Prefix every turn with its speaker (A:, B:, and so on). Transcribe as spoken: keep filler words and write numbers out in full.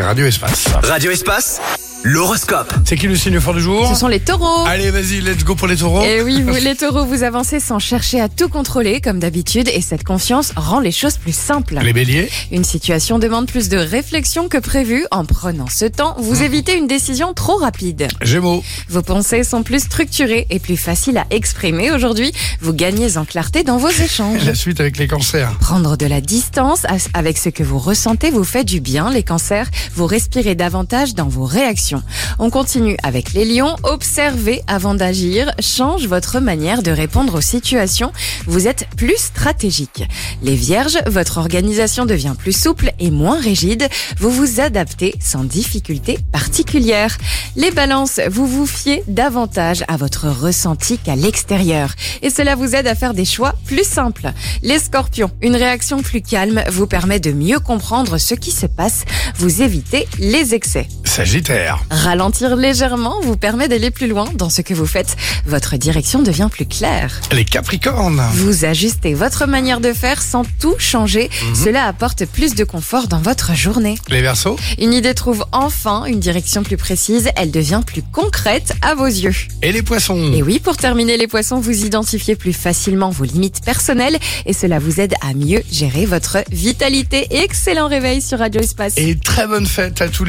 A: Radio Espace.
B: Radio Espace, l'horoscope.
A: C'est qui le signe fort du jour?
C: Ce sont les taureaux.
A: Allez, vas-y, let's go pour les taureaux.
C: Et oui, vous les taureaux, vous avancez sans chercher à tout contrôler comme d'habitude et cette confiance rend les choses plus simples.
A: Les béliers.
C: Une situation demande plus de réflexion que prévu. En prenant ce temps, vous évitez une décision trop rapide.
A: Gémeaux.
C: Vos pensées sont plus structurées et plus faciles à exprimer aujourd'hui. Vous gagnez en clarté dans vos échanges.
A: La suite avec les cancers.
C: Prendre de la distance avec ce que vous ressentez vous fait du bien, les cancers. Vous respirez davantage dans vos réactions. On continue avec les lions. Observez avant d'agir. Change votre manière de répondre aux situations. Vous êtes plus stratégique. Les vierges, votre organisation devient plus souple et moins rigide. Vous vous adaptez sans difficulté particulière. Les balances, vous vous fiez davantage à votre ressenti qu'à l'extérieur. Et cela vous aide à faire des choix plus simples. Les scorpions, une réaction plus calme vous permet de mieux comprendre ce qui se passe. Vous évitez les excès.
A: Sagittaire.
C: Ralentir légèrement vous permet d'aller plus loin dans ce que vous faites. Votre direction devient plus claire.
A: Les capricornes.
C: Vous ajustez votre manière de faire sans tout changer.
A: Mmh.
C: Cela apporte plus de confort dans votre journée.
A: Les verseaux.
C: Une idée trouve enfin une direction plus précise. Elle devient plus concrète à vos yeux.
A: Et les poissons.
C: Et oui, pour terminer, les poissons, vous identifiez plus facilement vos limites personnelles et cela vous aide à mieux gérer votre vitalité. Excellent réveil sur Radio Espace.
A: Et très bonne fête à tous les